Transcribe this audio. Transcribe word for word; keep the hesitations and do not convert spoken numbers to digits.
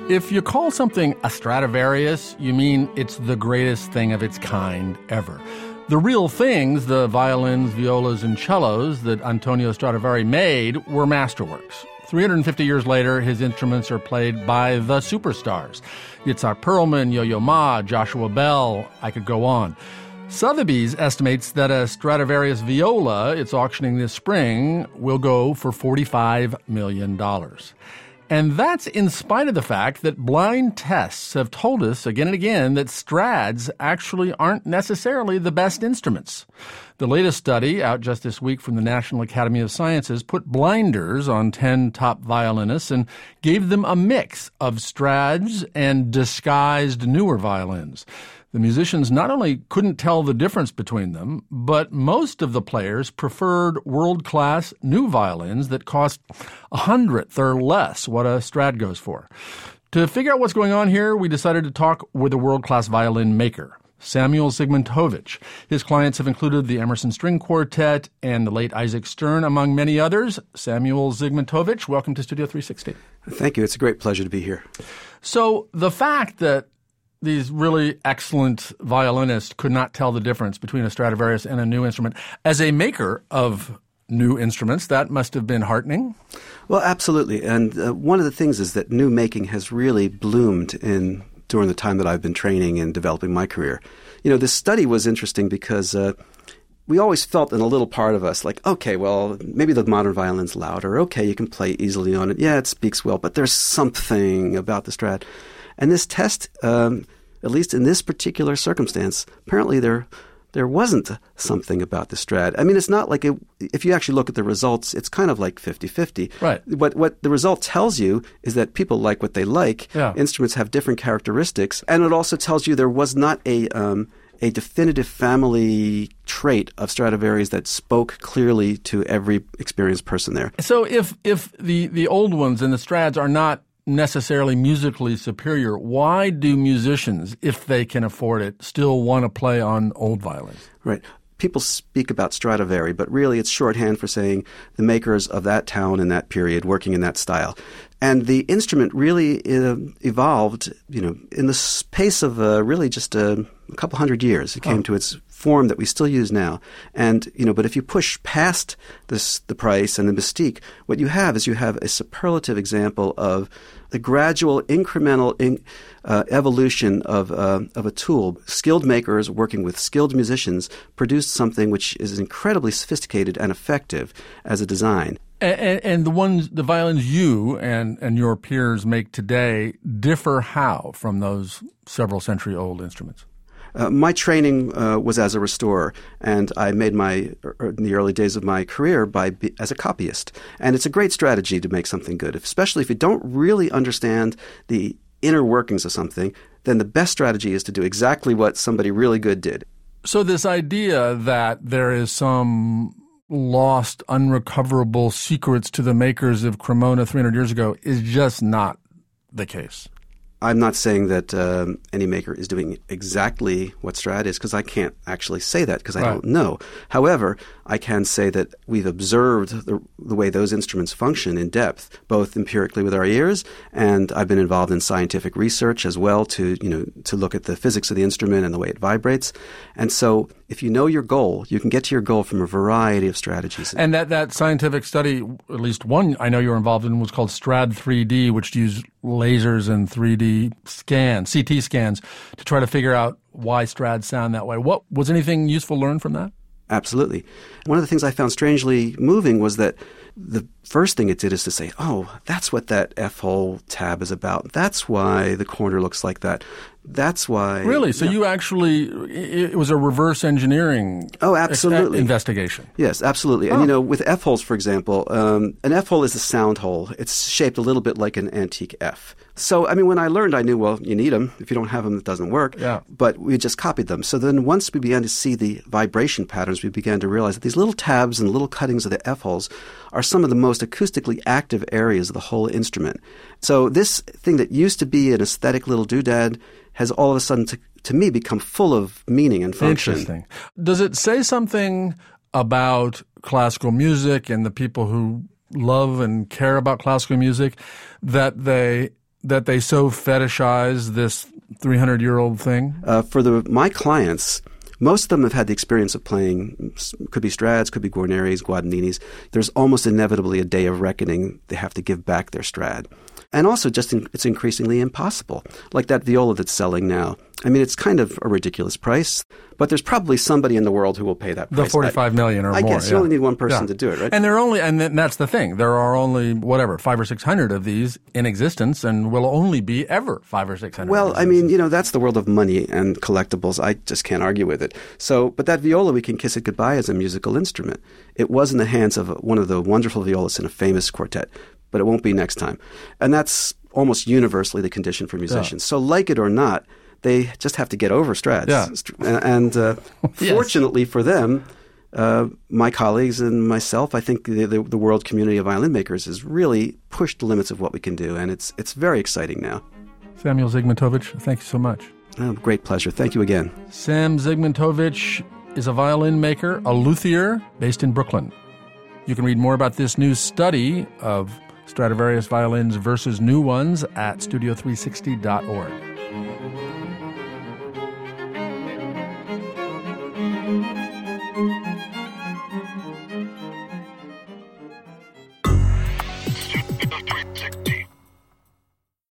If you call something a Stradivarius, you mean it's the greatest thing of its kind ever. The real things, the violins, violas, and cellos that Antonio Stradivari made were masterworks. three hundred fifty years later, his instruments are played by the superstars. Yitzhak Perlman, Yo-Yo Ma, Joshua Bell, I could go on. Sotheby's estimates that a Stradivarius viola it's auctioning this spring will go for forty-five million dollars. And that's in spite of the fact that blind tests have told us again and again that Strads actually aren't necessarily the best instruments. The latest study, out just this week from the National Academy of Sciences, put blinders on ten top violinists and gave them a mix of Strads and disguised newer violins. The musicians not only couldn't tell the difference between them, but most of the players preferred world-class new violins that cost a hundredth or less what a Strad goes for. To figure out what's going on here, we decided to talk with a world-class violin maker, Samuel Zygmuntovich. His clients have included the Emerson String Quartet and the late Isaac Stern, among many others. Samuel Zygmuntovich, welcome to Studio three sixty. Thank you. It's a great pleasure to be here. So the fact that these really excellent violinists could not tell the difference between a Stradivarius and a new instrument, as a maker of new instruments, that must have been heartening. Well, absolutely. And uh, one of the things is that new making has really bloomed in during the time that I've been training and developing my career. You know, this study was interesting because uh, we always felt in a little part of us like, okay, well, maybe the modern violin's louder. Okay, you can play easily on it. Yeah, it speaks well, but there's something about the Strad. And this test, um, at least in this particular circumstance, apparently there there wasn't something about the Strad. I mean, it's not like it, if you actually look at the results, it's kind of like fifty-fifty. Right. What what the result tells you is that people like what they like. Yeah. Instruments have different characteristics, and it also tells you there was not a um, a definitive family trait of Stradivarius that spoke clearly to every experienced person there. So if if the the old ones and the Strads are not necessarily musically superior, why do musicians, if they can afford it, still want to play on old violins? Right. People speak about Stradivari, but really it's shorthand for saying the makers of that town in that period working in that style. And the instrument really uh, evolved, you know, in the space of uh, really just a, a couple hundred years. It came oh. to its form that we still use now. And, you know, but if you push past this, the price and the mystique, what you have is you have a superlative example of the gradual incremental in, uh, evolution of uh, of a tool. Skilled makers working with skilled musicians produced something which is incredibly sophisticated and effective as a design. And, and the ones, the violins you and, and your peers make today differ how from those several century old instruments? Uh, my training uh, was as a restorer, and I made my er, in the early days of my career by as a copyist. And it's a great strategy to make something good, especially if you don't really understand the inner workings of something. Then the best strategy is to do exactly what somebody really good did. So this idea that there is some lost, unrecoverable secrets to the makers of Cremona three hundred years ago is just not the case. I'm not saying that um, any maker is doing exactly what Strad is, because I can't actually say that because I right. don't know. However, I can say that we've observed the, the way those instruments function in depth, both empirically with our ears, and I've been involved in scientific research as well to, you know, to look at the physics of the instrument and the way it vibrates. And so if you know your goal, you can get to your goal from a variety of strategies. And that, that scientific study, at least one I know you were involved in, was called Strad three D, which used lasers and three D scans, C T scans, to try to figure out why Strads sound that way. What was anything useful learned from that? Absolutely. One of the things I found strangely moving was that the first thing it did is to say, oh, that's what that F-hole tab is about. That's why the corner looks like that. That's why. Really? So yeah. you actually, it was a reverse engineering oh, absolutely. ex- investigation. Yes, absolutely. Oh. And, you know, with F-holes, for example, um, an F-hole is a sound hole. It's shaped a little bit like an antique F. So, I mean, when I learned, I knew, well, you need them. If you don't have them, it doesn't work. Yeah. But we just copied them. So then once we began to see the vibration patterns, we began to realize that these little tabs and little cuttings of the F-holes are some of the most acoustically active areas of the whole instrument. So this thing that used to be an aesthetic little doodad has all of a sudden, to, to me, become full of meaning and function. Interesting. Does it say something about classical music and the people who love and care about classical music that they that they so fetishize this three hundred year old thing? Uh, for the my clients, most of them have had the experience of playing, could be Strads, could be Guarneris, Guadagninis. There's almost inevitably a day of reckoning. They have to give back their Strad. And also just in, it's increasingly impossible. Like that viola that's selling now. I mean, it's kind of a ridiculous price, but there's probably somebody in the world who will pay that price. The forty-five million or I more. guess you yeah. only need one person yeah. to do it, right? And there are only, and that's the thing. There are only whatever five or six hundred of these in existence, and will only be ever five or six hundred. Well, I mean, you know, that's the world of money and collectibles. I just can't argue with it. So, but that viola, we can kiss it goodbye as a musical instrument. It was in the hands of one of the wonderful violists in a famous quartet, but it won't be next time. And that's almost universally the condition for musicians. Yeah. So, like it or not, they just have to get over Strads. Yeah. And uh, yes. fortunately for them, uh, my colleagues and myself, I think the, the, the world community of violin makers has really pushed the limits of what we can do, and it's it's very exciting now. Samuel Zygmuntovich, thank you so much. Oh, great pleasure. Thank you again. Sam Zygmuntovich is a violin maker, a luthier, based in Brooklyn. You can read more about this new study of Stradivarius violins versus new ones at studio three sixty dot org.